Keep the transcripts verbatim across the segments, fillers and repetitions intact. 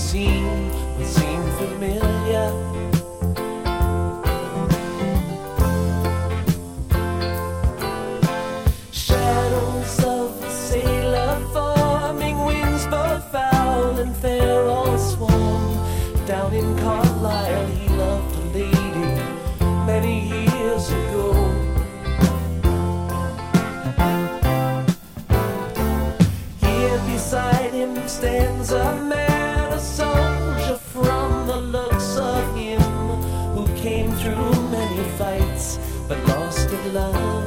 scene would seem familiar. Shadows of a sailor forming, winds both foul and fair all swarm. Down in Carlisle he loved a lady many years ago. Here beside him stands a man, a soldier, from the looks of him, who came through many fights but lost at love.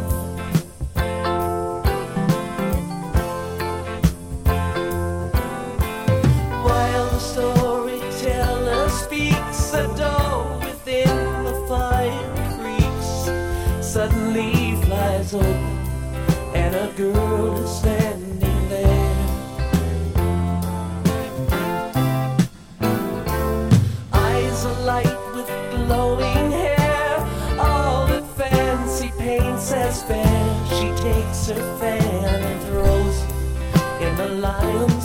While the storyteller speaks, a door within the fire creaks. Suddenly flies open and a girl is standing there. Eyes alight with glowing hair, all that fancy paints as fair. She takes her fan and throws it in the lion's